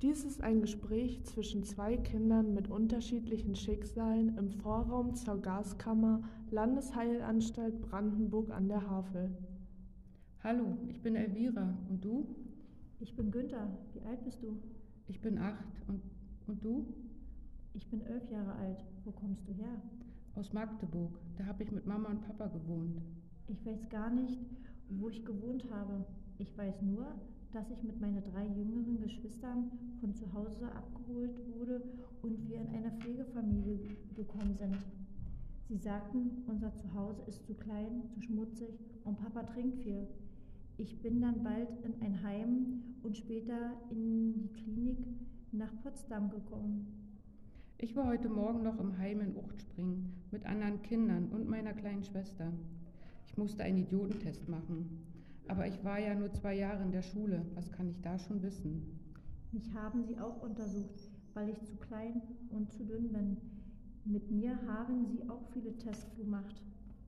Dies ist ein Gespräch zwischen zwei Kindern mit unterschiedlichen Schicksalen im Vorraum zur Gaskammer Landesheilanstalt Brandenburg an der Havel. Hallo, ich bin Elvira. Und du? Ich bin Günther. Wie alt bist du? Ich bin 8. Und du? Ich bin 11 Jahre alt. Wo kommst du her? Aus Magdeburg. Da habe ich mit Mama und Papa gewohnt. Ich weiß gar nicht, wo ich gewohnt habe. Ich weiß nur, dass ich mit meinen 3 jüngeren Geschwistern von zu Hause abgeholt wurde und wir in eine Pflegefamilie gekommen sind. Sie sagten, unser Zuhause ist zu klein, zu schmutzig und Papa trinkt viel. Ich bin dann bald in ein Heim und später in die Klinik nach Potsdam gekommen. Ich war heute Morgen noch im Heim in Uchtspringen mit anderen Kindern und meiner kleinen Schwester. Ich musste einen Idiotentest machen. Aber ich war ja nur 2 Jahre in der Schule. Was kann ich da schon wissen? Mich haben sie auch untersucht, weil ich zu klein und zu dünn bin. Mit mir haben sie auch viele Tests gemacht.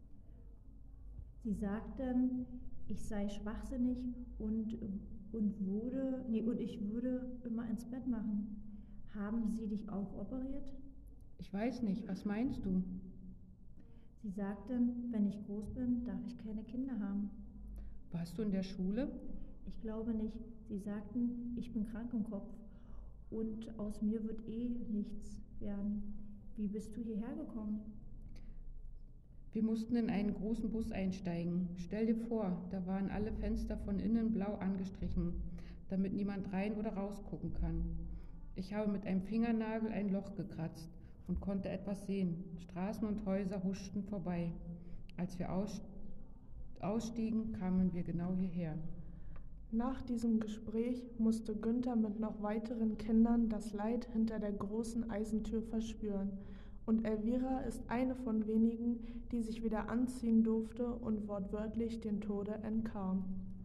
Sie sagten, ich sei schwachsinnig und ich würde immer ins Bett machen. Haben sie dich auch operiert? Ich weiß nicht, was meinst du? Sie sagten, wenn ich groß bin, darf ich keine Kinder haben. Warst du in der Schule? Ich glaube nicht. Sie sagten, ich bin krank im Kopf und aus mir wird nichts werden. Wie bist du hierher gekommen? Wir mussten in einen großen Bus einsteigen. Stell dir vor, da waren alle Fenster von innen blau angestrichen, damit niemand rein oder raus gucken kann. Ich habe mit einem Fingernagel ein Loch gekratzt und konnte etwas sehen. Straßen und Häuser huschten vorbei. Als wir ausstiegen, kamen wir genau hierher. Nach diesem Gespräch musste Günther mit noch weiteren Kindern das Leid hinter der großen Eisentür verspüren. Und Elvira ist eine von wenigen, die sich wieder anziehen durfte und wortwörtlich dem Tode entkam.